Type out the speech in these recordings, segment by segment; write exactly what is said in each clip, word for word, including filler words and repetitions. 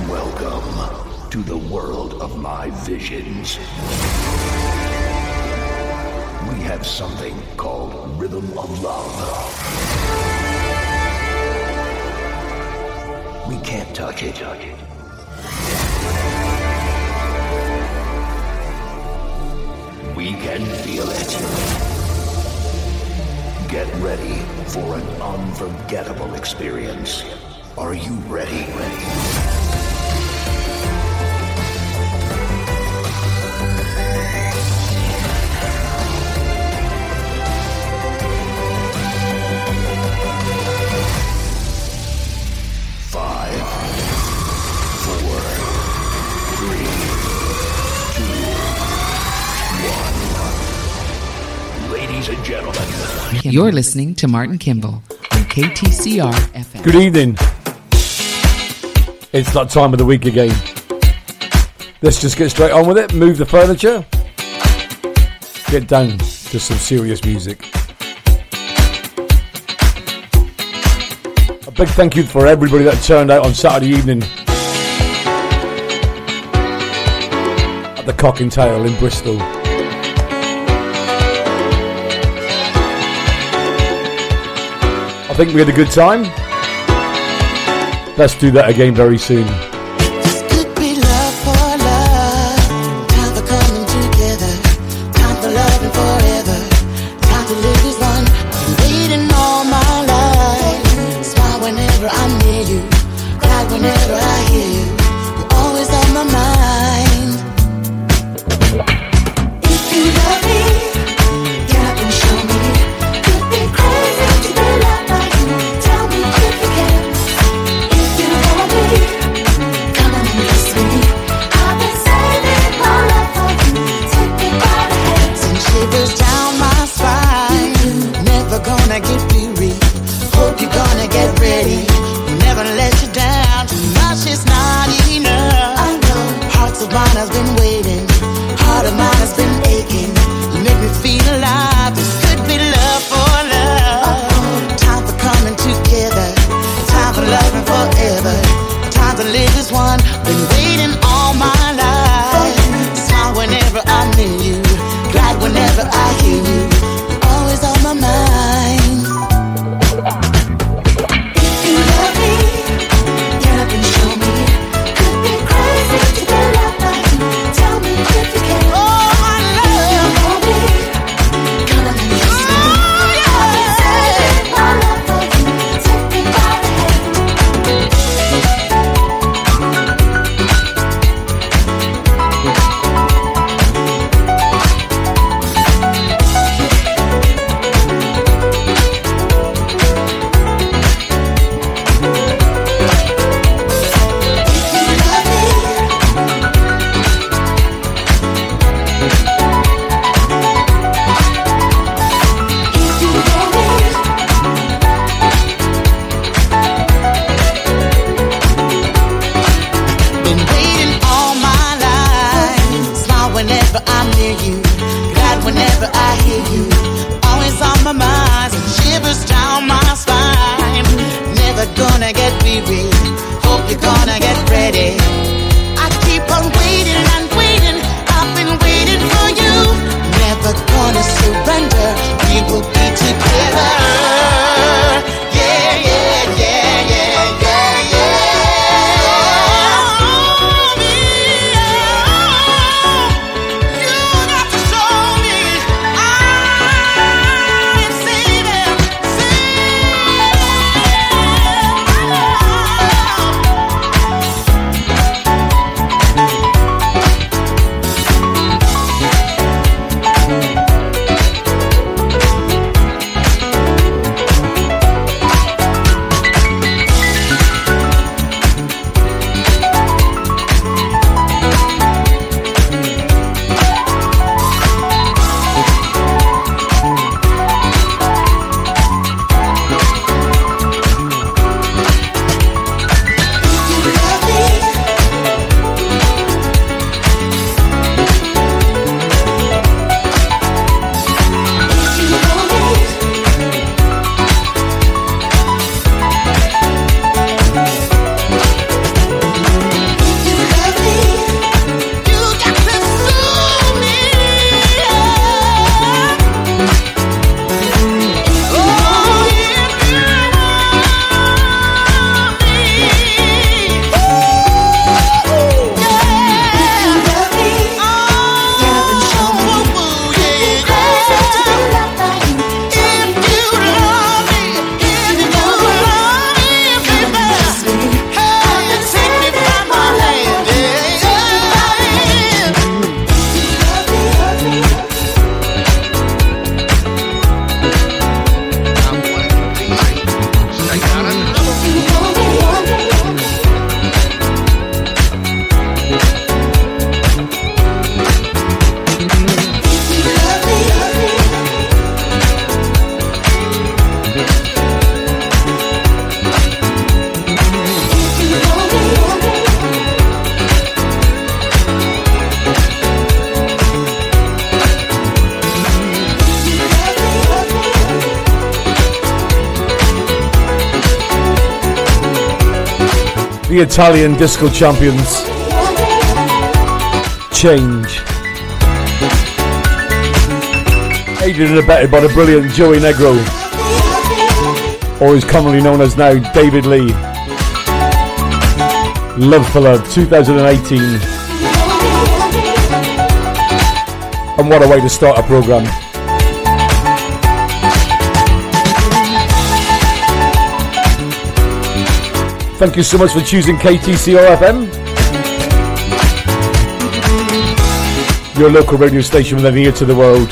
Welcome to the world of my visions. We have something called Rhythm of Love. We can't touch it. We can feel it. Get ready for an unforgettable experience. Are you ready? Ready? Ladies and gentlemen, you're listening to Martin Kimball on K T C R F M. Good evening. It's that time of the week again. Let's just get straight on with it. Move the furniture. Get down to some serious music. A big thank you for everybody that turned out on Saturday evening at the Cock and Tail in Bristol. I think we had a good time. Let's do that again very soon. The Italian disco champions. Change. Aided and abetted by the brilliant Joey Negro, or is commonly known as now David Lee. Love for Love twenty eighteen. And what a way to start a programme. Thank you so much for choosing K T C R F M, your local radio station with an ear to the world.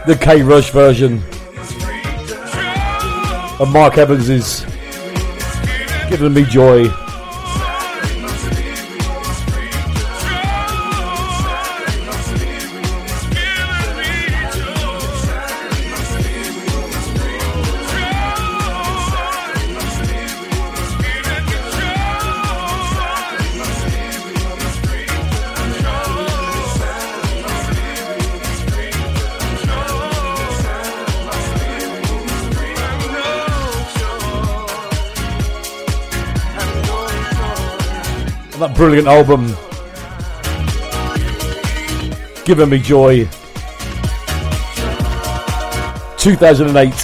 the K Rush version of Mark Evans's Giving Me Joy. That brilliant album, Giving Me Joy, two thousand eight.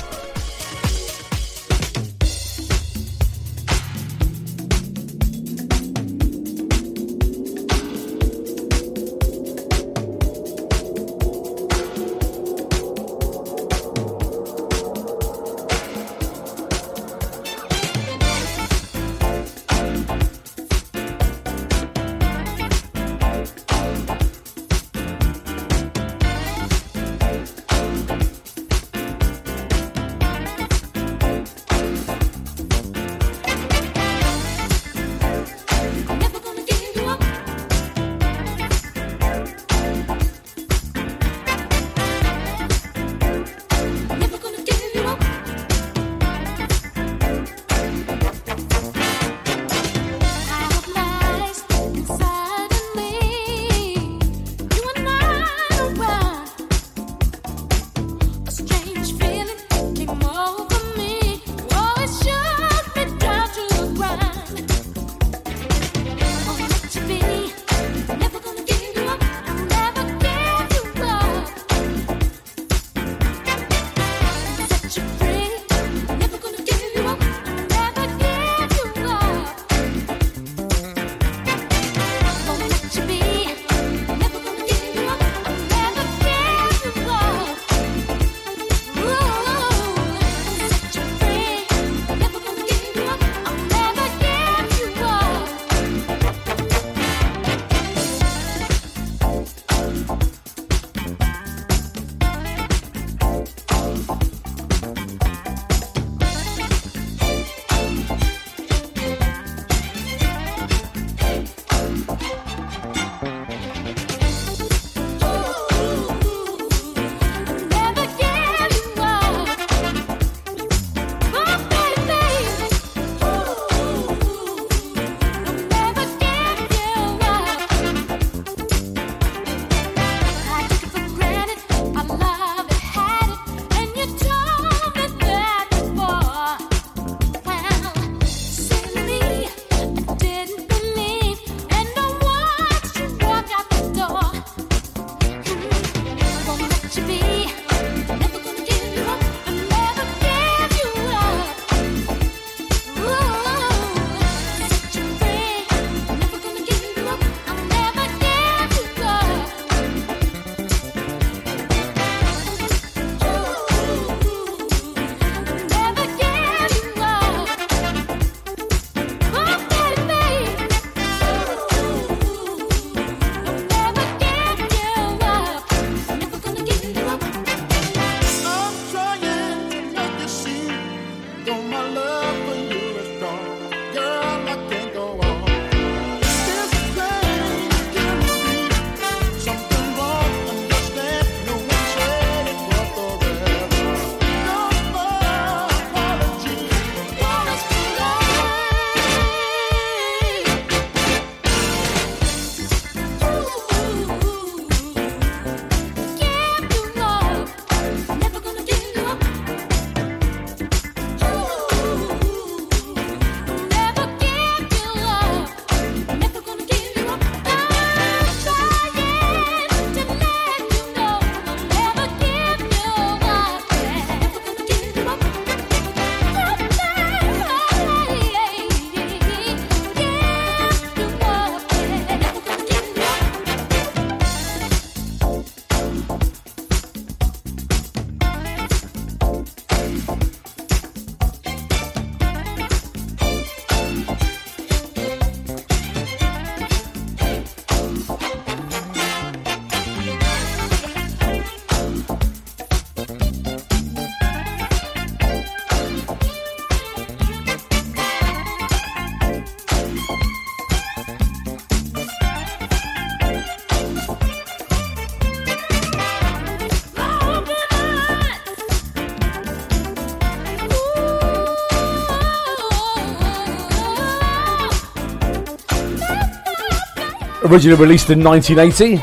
Originally released in nineteen eighty.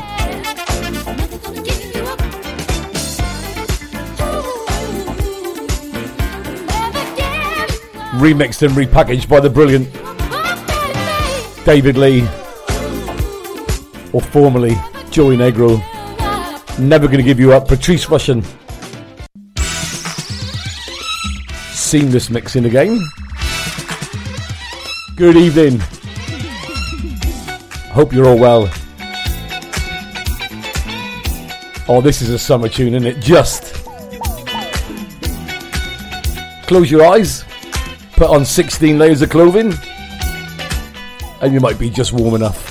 Remixed and repackaged by the brilliant David Lee, or formerly Joey Negro. Never Gonna Give You Up, Patrice Rushen. Seamless mixing again. Good evening. Hope you're all well. Oh, this is a summer tune, isn't it? Just close your eyes, put on sixteen layers of clothing, and you might be just warm enough.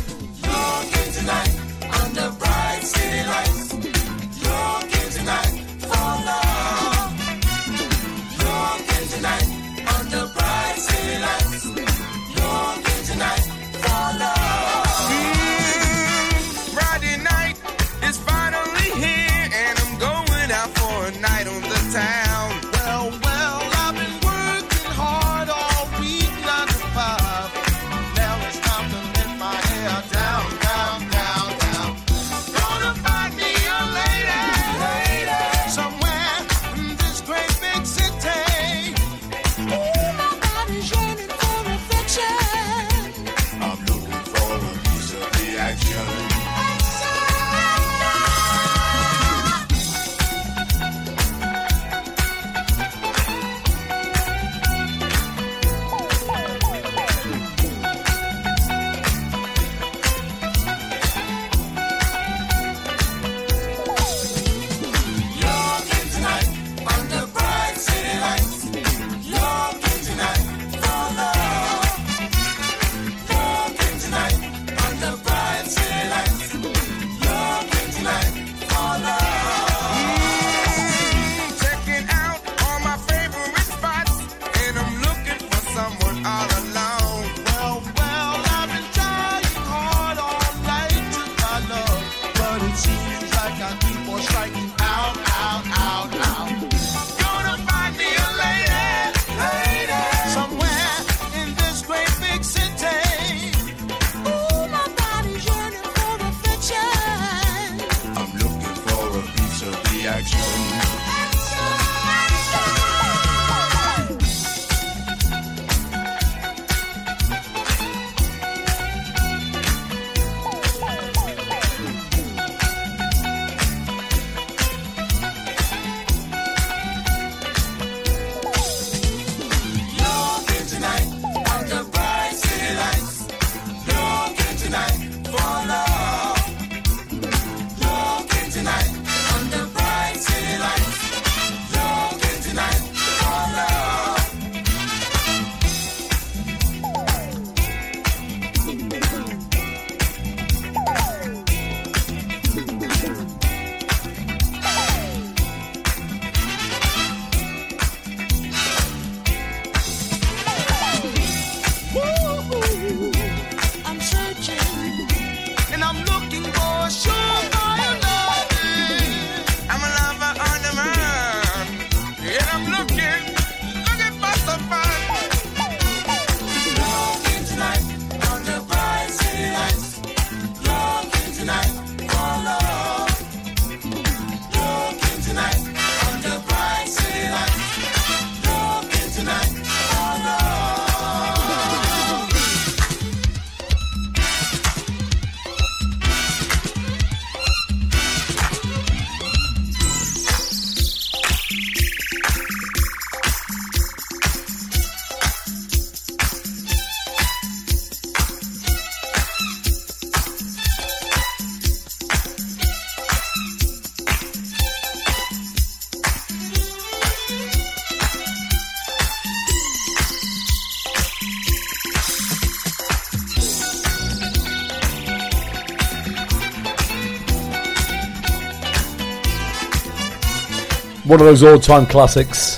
One of those all-time classics.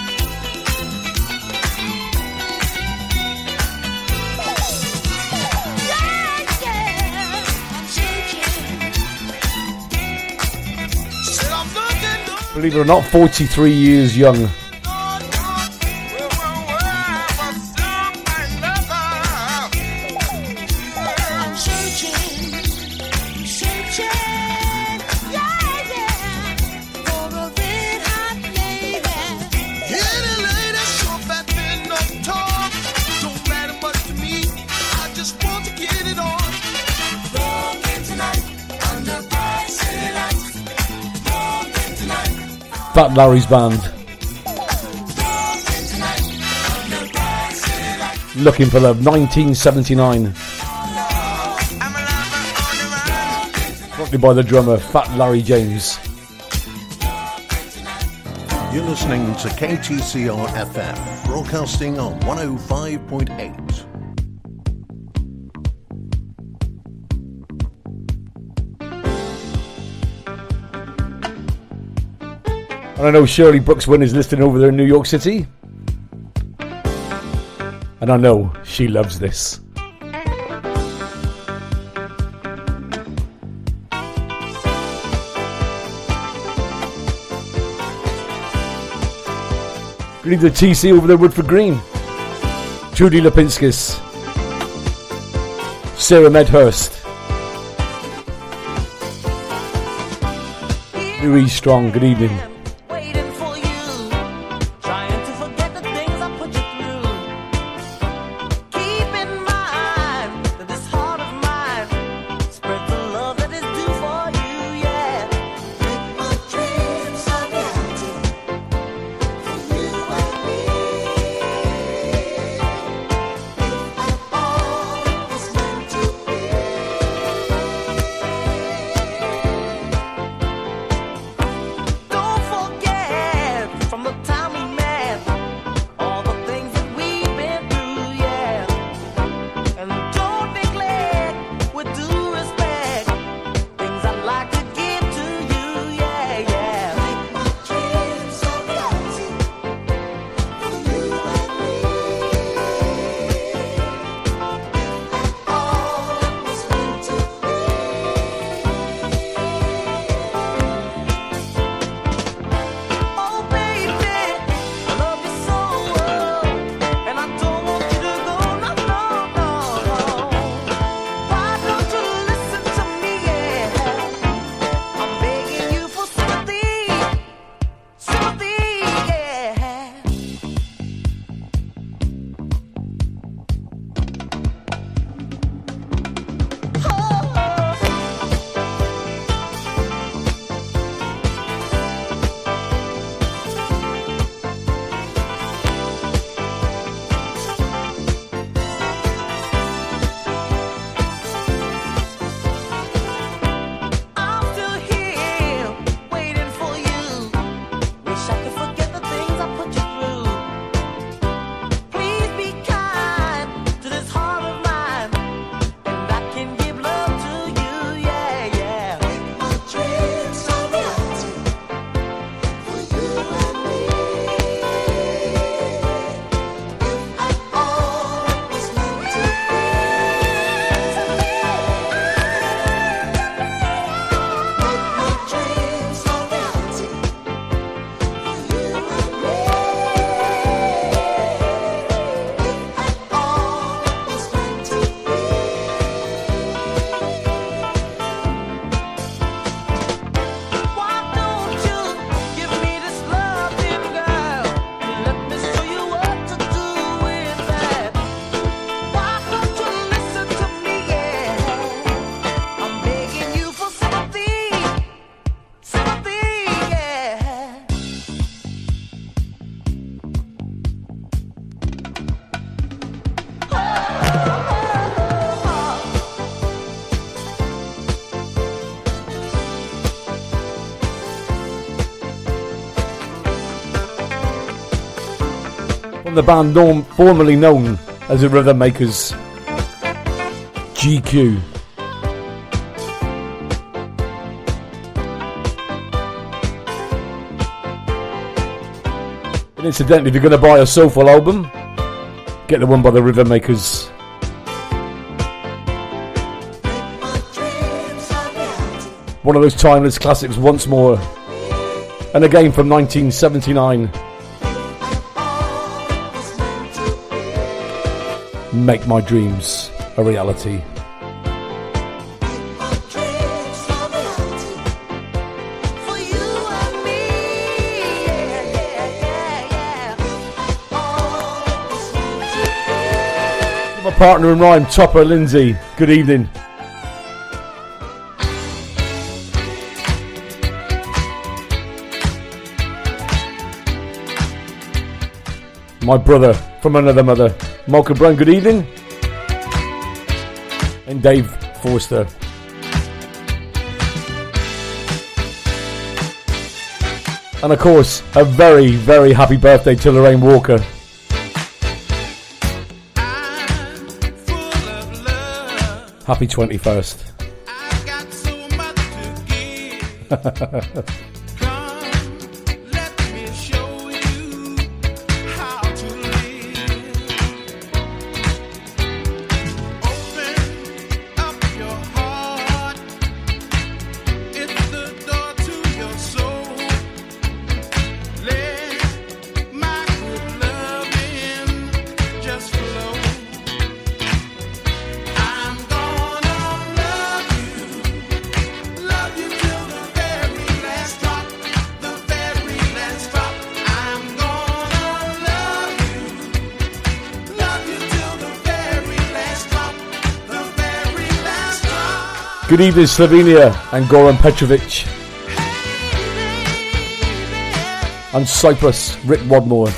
Believe it or not, forty-three years young. Fat Larry's band. Looking for Love, nineteen seventy-nine. Fronted by the drummer, Fat Larry James. You're listening to K T C R F M, broadcasting on one oh five point eight. And I know Shirley Brooks Wynn is listening over there in New York City. And I know she loves this. Good evening to T C over there, Woodford Green. Judy Lipinskis. Sarah Medhurst. Louise Strong, good evening. The band known, formerly known as the Rhythm Makers, G Q. And incidentally, if you're going to buy a soulful album, get the one by the Rhythm Makers. One of those timeless classics once more. And again from nineteen seventy-nine. Make my dreams a reality. My partner in rhyme, Topper Lindsay. Good evening. my brother from another mother, Malcolm Brown, good evening. And Dave Forster. And of course, a very, very happy birthday to Lorraine Walker. Happy twenty-first. I got so much to give. Good evening, Slovenia and Goran Petrovic. And Cyprus, Rick Wadmore.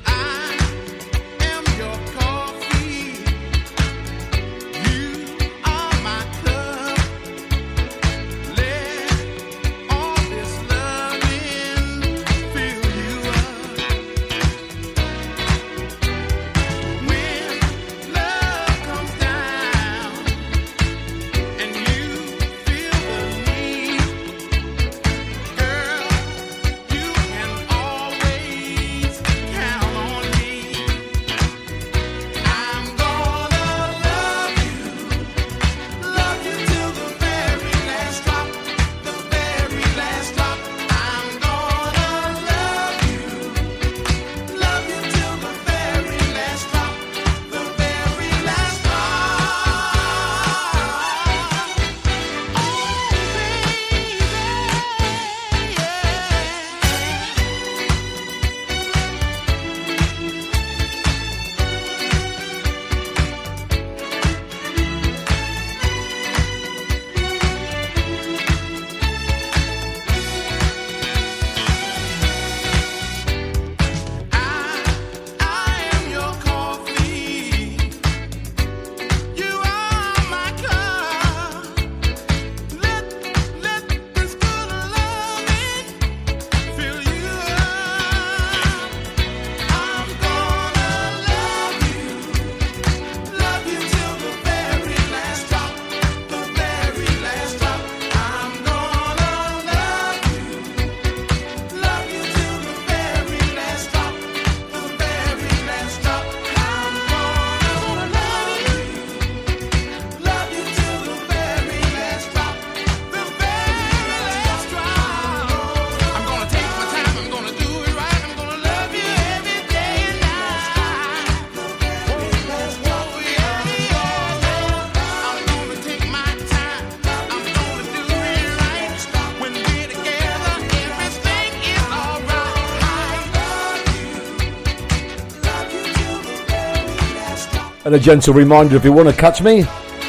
And a gentle reminder, if you want to catch me,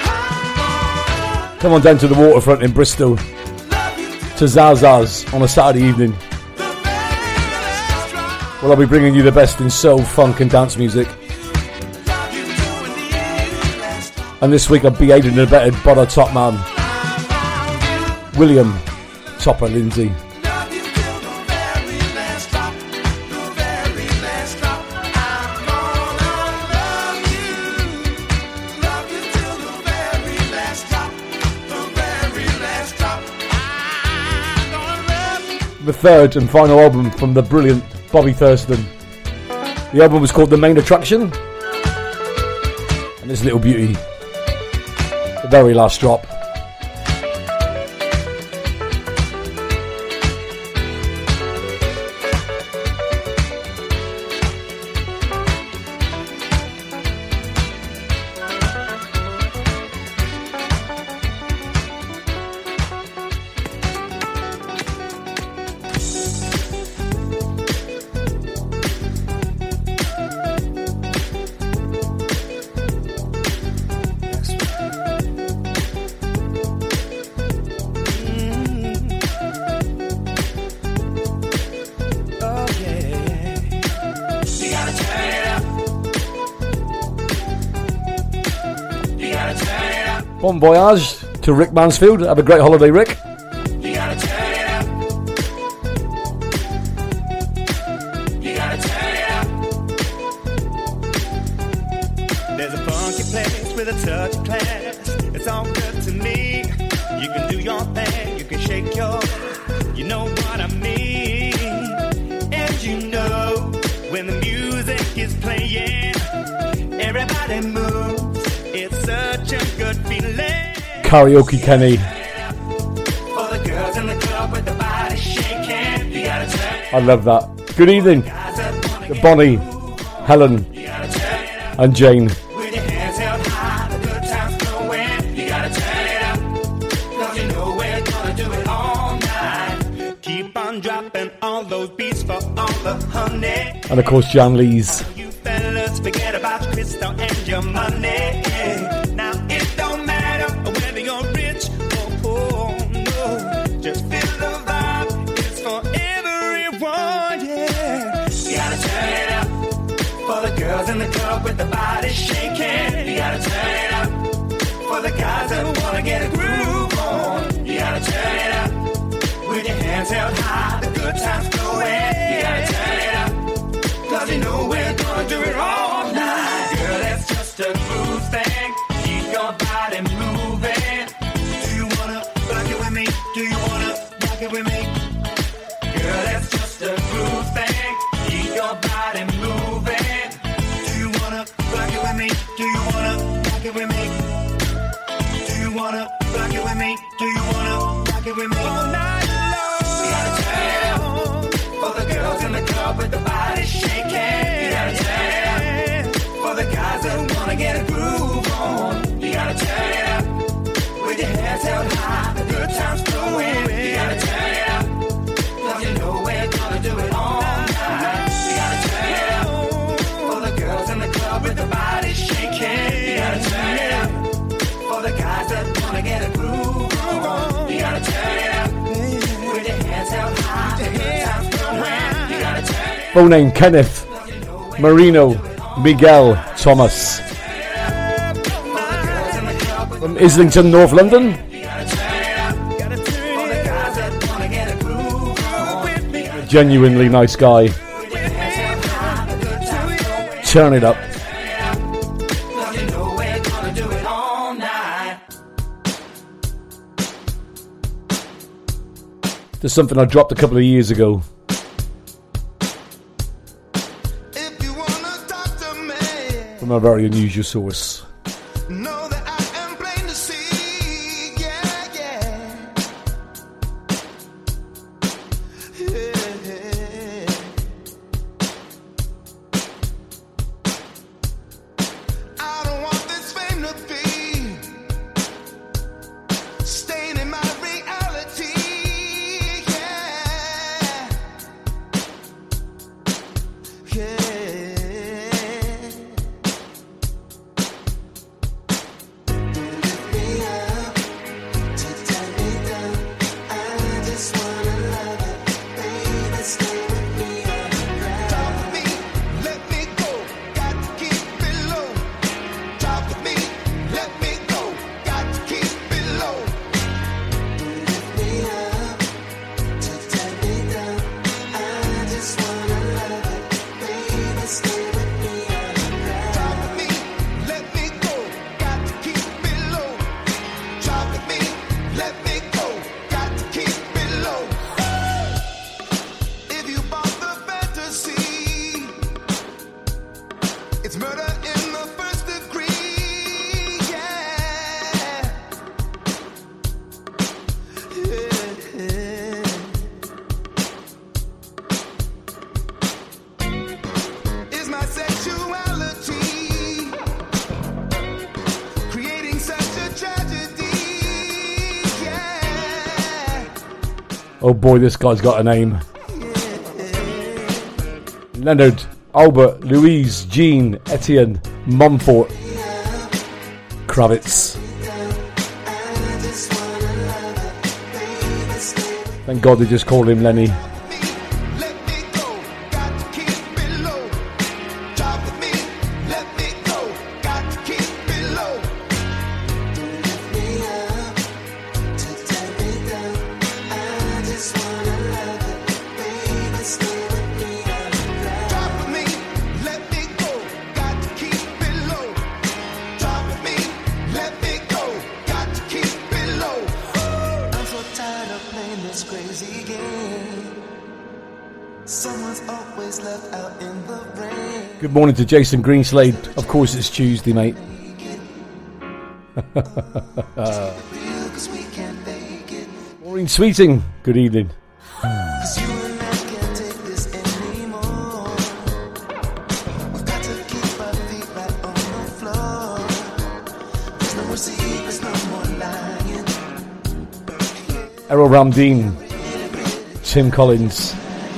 come on down to the waterfront in Bristol to Zaza's on a Saturday evening. Well, I'll be bringing you the best in soul, funk and dance music. And this week I'll be aided and abetted by the top man, William Topper Lindsay. The third and final album from the brilliant Bobby Thurston. The album was called The Main Attraction, and this little beauty, the very last drop. Bon voyage to Rick Mansfield. Have a great holiday, Rick. You gotta turn it up. You gotta turn it up. There's a funky place with a touch of class. It's all good to me. You can do your thing, you can shake your, you know what I mean. And you know, when the music is playing, everybody moves. It's such a good feeling. Karaoke Kenny. For the girls in the club with the body shaking, you gotta turn it I love that. Good evening, to Bonnie, Helen, and Jane. with your hands held high, the good times flowing. You gotta turn it up, cause you know we're gonna do it all night. Keep on dropping all those beats for all the honey. And of course, Jan Lees. You fellas forget about Crystal and your money. Now it don't matter whether you're rich or poor, no. Just feel the vibe, it's for everyone, yeah. You gotta turn it up for the girls in the club with the body shaking. You gotta turn it up for the guys that wanna get a groove on. You gotta turn it up with your hands held high, the good times flowing. You gotta turn it up, cause you know we're gonna do it all night. Girl, that's just a groove thing. Keep your body moving. Do you wanna rock it with me? Do you wanna rock it with me? Girl, that's just a groove thing. Keep your body moving. Do you wanna rock it with me? Do you wanna rock it with me? Do you wanna rock it with me? Do you wanna rock it with me? All night long. You gotta turn it up for the girls in the club with the body shaking. You gotta turn it up for the guys that wanna get a groove on. You gotta turn it up with your hands held high, the good times flowing. You gotta turn it up, cause you know we're gonna do it all night. You gotta turn it up for the girls in the club with the body shaking. You gotta turn it up for the guys that wanna get a groove on. You gotta turn it up with your hands held high, the good times flowing. You gotta turn it up. Full name Kenneth Marino Miguel Thomas. From Islington, North London. A genuinely nice guy. Turn it up. There's something I dropped a couple of years ago. From a very unusual source. Know that I am plain to see, yeah, yeah. Yeah. I don't want this fame to be staining my reality, yeah. Yeah. Oh boy, this guy's got a name. Leonard, Albert, Louise, Jean, Etienne, Mumford, Kravitz. Thank God they just called him Lenny. Good morning to Jason Greenslade. Of course it's Tuesday, mate. Maureen Sweeting, good evening. Errol Ramdeen, Tim Collins.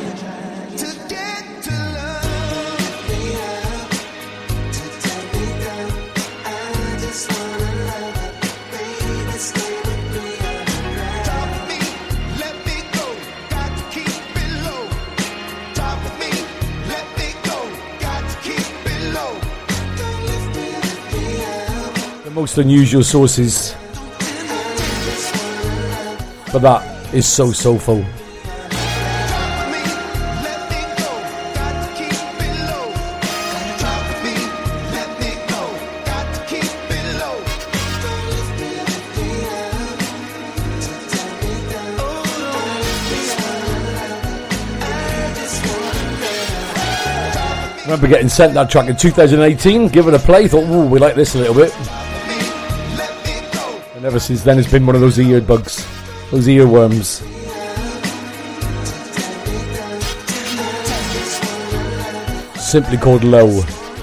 Most unusual sources, but that is so soulful. I remember getting sent that track in two thousand eighteen, give it a play, thought, ooh, we like this a little bit. And ever since then, it's been one of those ear bugs, those earworms. Simply called Low.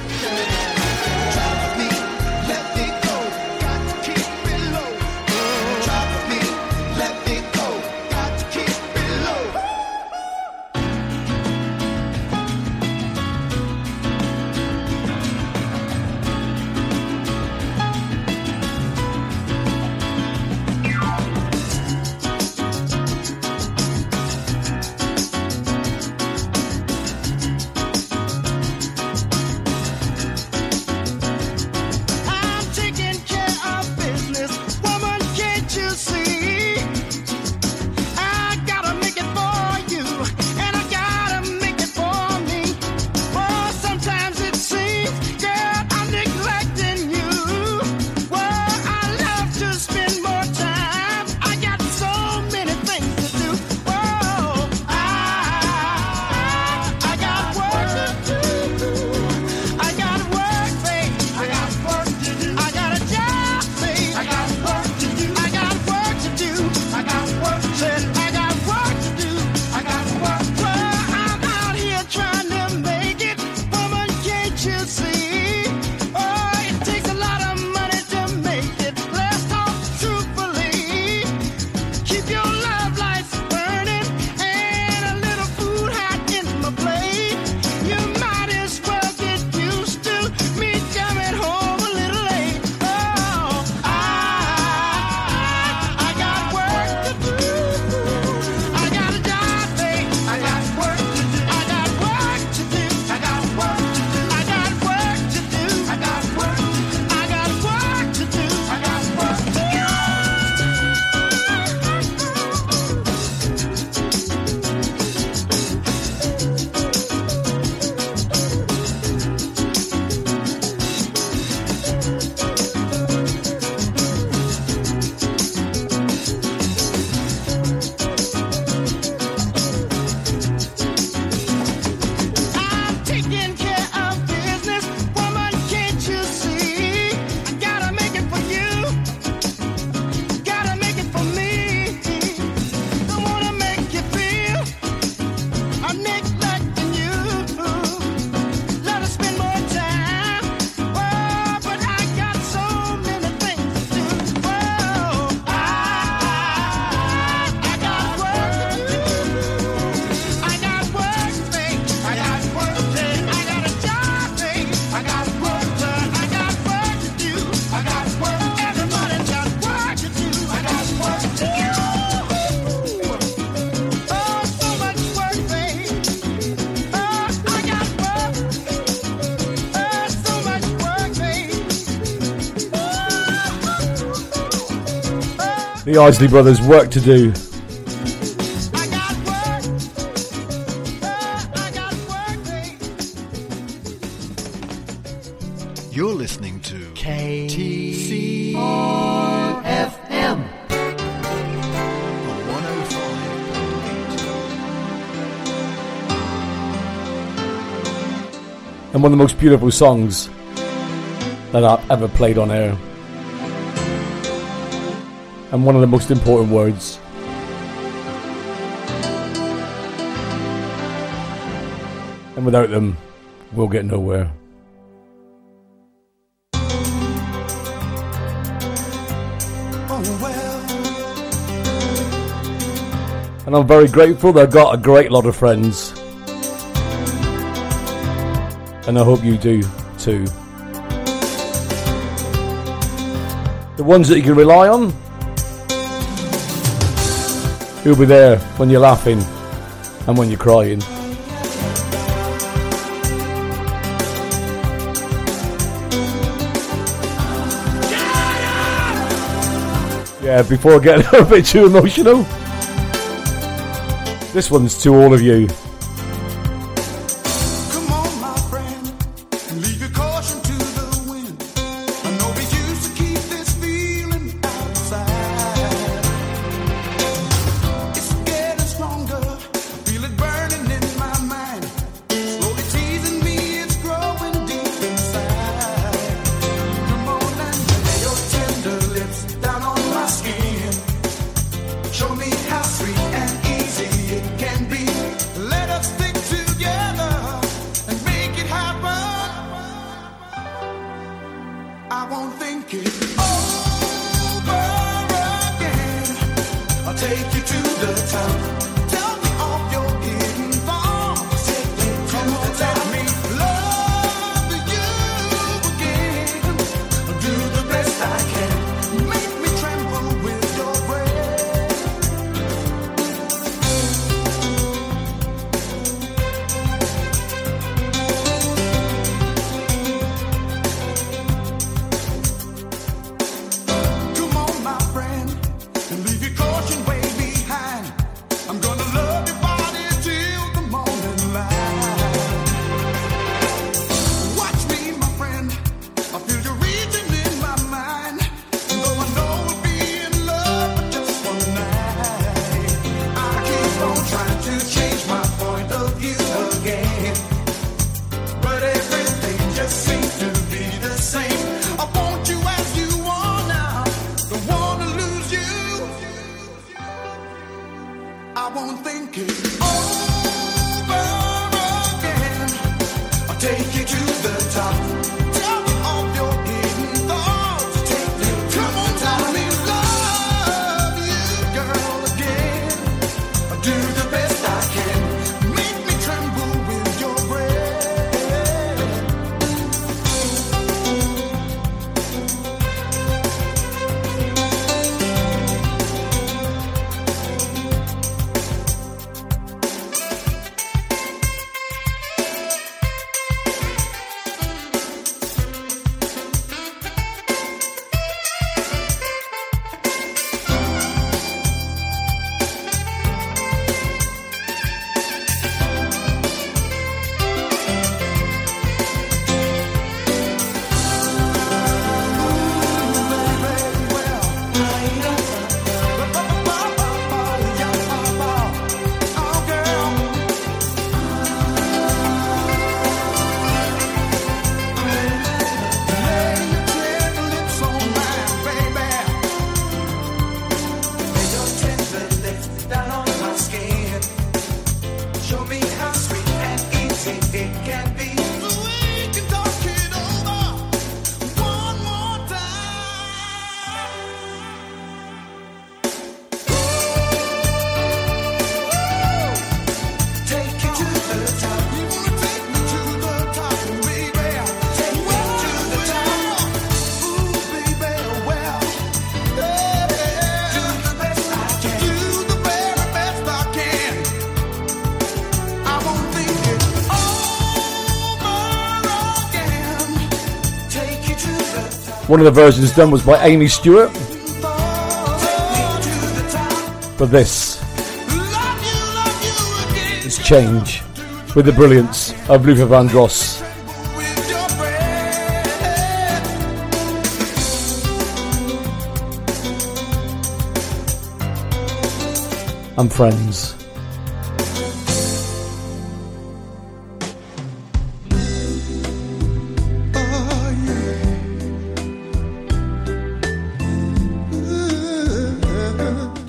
The Isley Brothers, Work to Do. You're listening to K T C R F M on one oh five point eight. and one of the most beautiful songs that I've ever played on air. And one of the most important words. And without them, we'll get nowhere. And I'm very grateful that I've got a great lot of friends. And I hope you do too. The ones that you can rely on, who'll be there when you're laughing and when you're crying. Yeah, before I get a bit too emotional, this one's to all of you. One of the versions done was by Amy Stewart. But this is Change with the brilliance of Luther Vandross. And friends.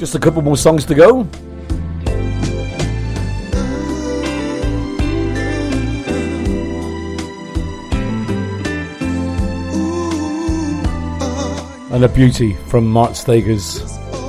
Just a couple more songs to go. And a beauty from Mark Stagers.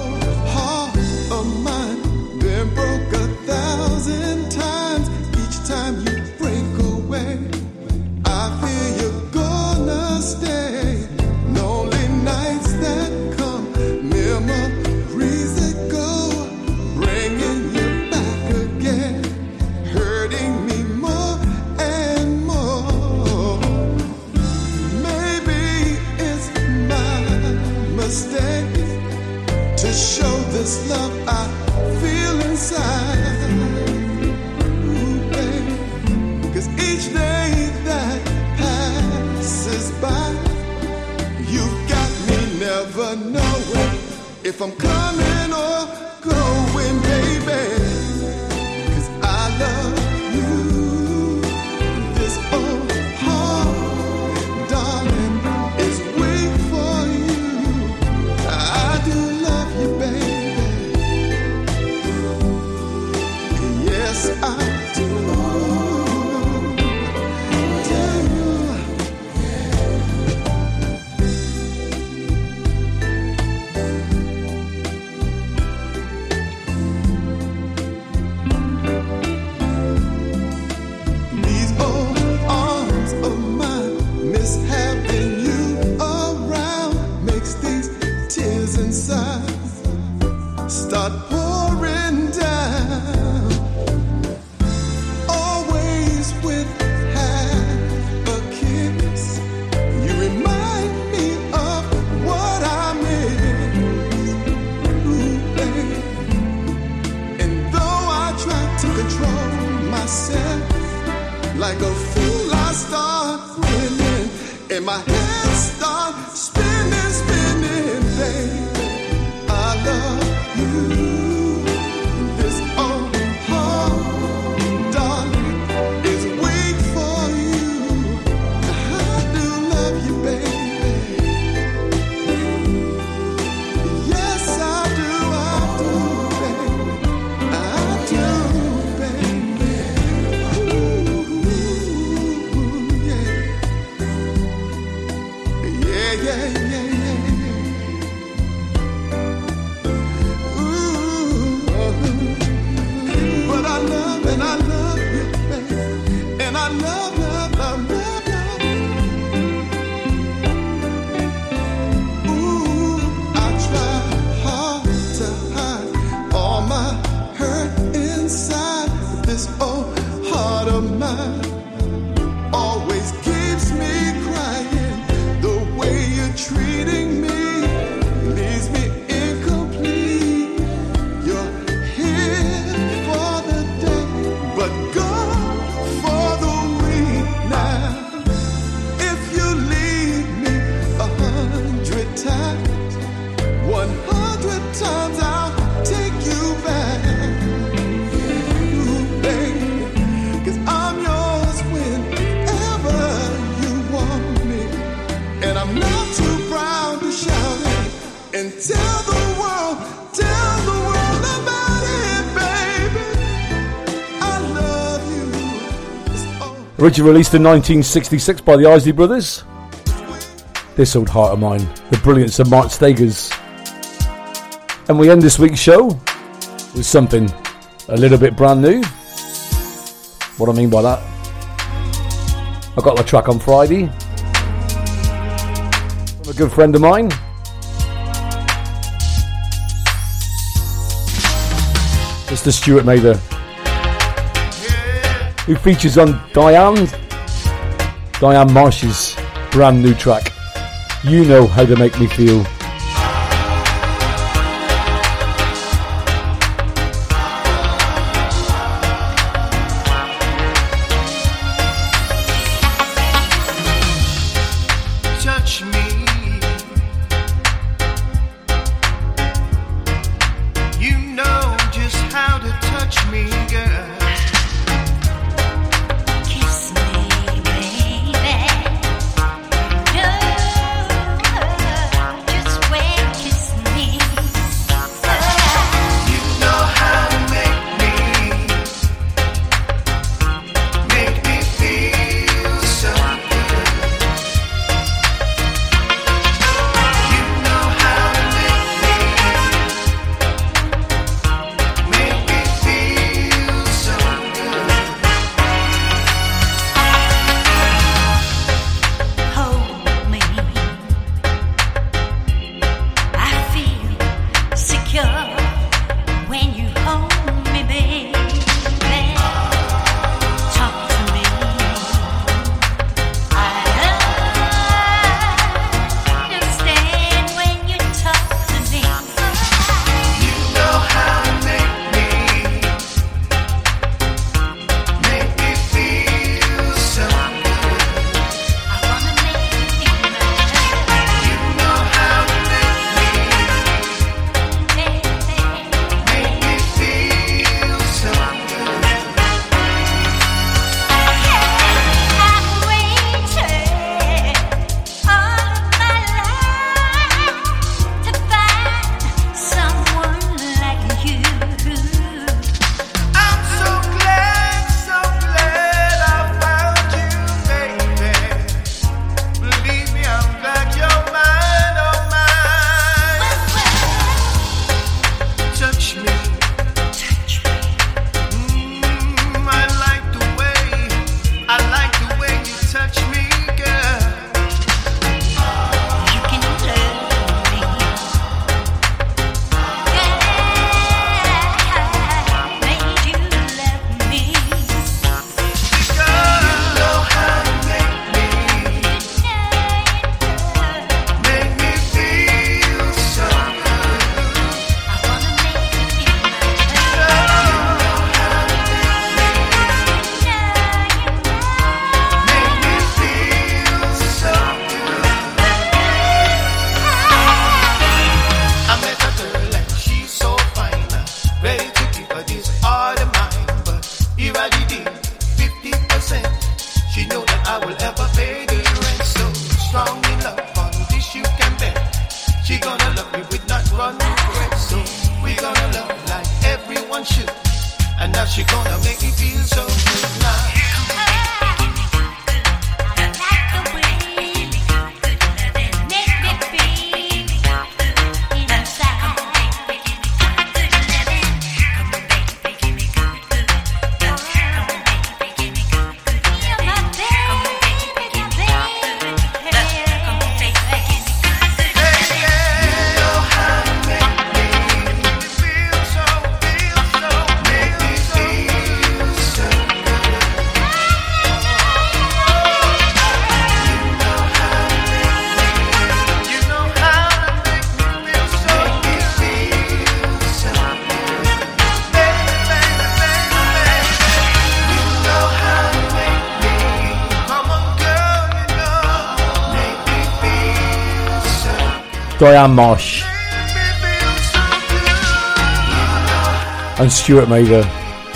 If I'm coming or going, baby, 'cause I love you. This old heart, darling, is waiting for you. I do love you, baby. Yes, I do. Start pouring down, always with half a kiss. You remind me of what I miss. Ooh, baby. And though I try to control myself, like a fool I start grinning, and my head starts spinning, spinning, baby. I love you. This old heart, darling, is waiting for you. I do love you, baby. Yes, I do, I do, baby. I do, baby. Ooh, yeah. Yeah, yeah, yeah, yeah. I love and I love you, baby. And I love, love, love, love, love. Ooh, I try hard to hide all my hurt inside. But this old heart of mine always keeps me crying. The way you're treating me leaves me incomplete. You're here for the day, but gone for the week now. If you leave me a hundred times, one hundred times I'll take you back. Ooh, baby, 'cause I'm yours whenever you want me. And I'm not too proud to shout it and tell the world, tell the world about it, baby. I love you. Originally released in nineteen sixty-six by the Isley Brothers. This Old Heart of Mine, the brilliance of Mark Stagers. And we end this week's show with something a little bit brand new. What I mean by that, I got the track on Friday from a good friend of mine. Mister Stuart Mather, who features on Diane Diane Marsh's brand new track, You Know How to Make Me Feel. Touch me. You know just how to touch me, girl. Kiss me, baby. No, just gonna love you with not run away. So we gonna love you like everyone should. And now she gonna make me feel so good now. Diane Marsh and Stuart Mather.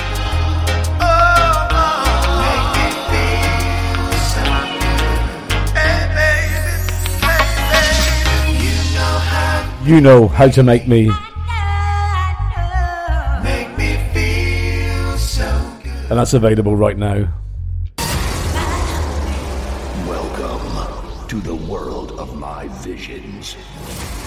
You know how to make me. And that's available right now. Welcome to the world of my visions.